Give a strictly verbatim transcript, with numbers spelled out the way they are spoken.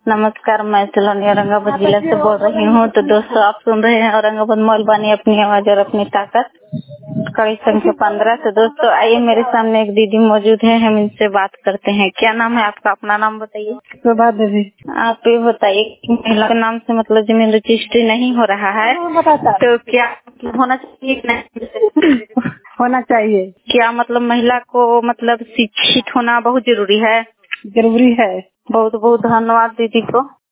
नमस्कार, मैं सलोनी औरंगाबाद जिला से बोल रही हूँ। तो दोस्तों, आप सुन रहे हैं औरंगाबाद मौलबानी, अपनी आवाज और अपनी ताकत, कड़ी संख्या पंद्रह। तो दोस्तों, आइए, मेरे सामने एक दीदी मौजूद है, हम इनसे बात करते हैं। क्या नाम है आपका? अपना नाम बताइए। प्रभा देवी। आप ये बताइए कि महिला के नाम से मतलब जमीन रजिस्ट्री नहीं हो रहा है, तो क्या होना चाहिए कि नहीं होना चाहिए? क्या मतलब महिला को मतलब शिक्षित होना बहुत जरूरी है? जरूरी है। बहुत बहुत धन्यवाद दीदी को।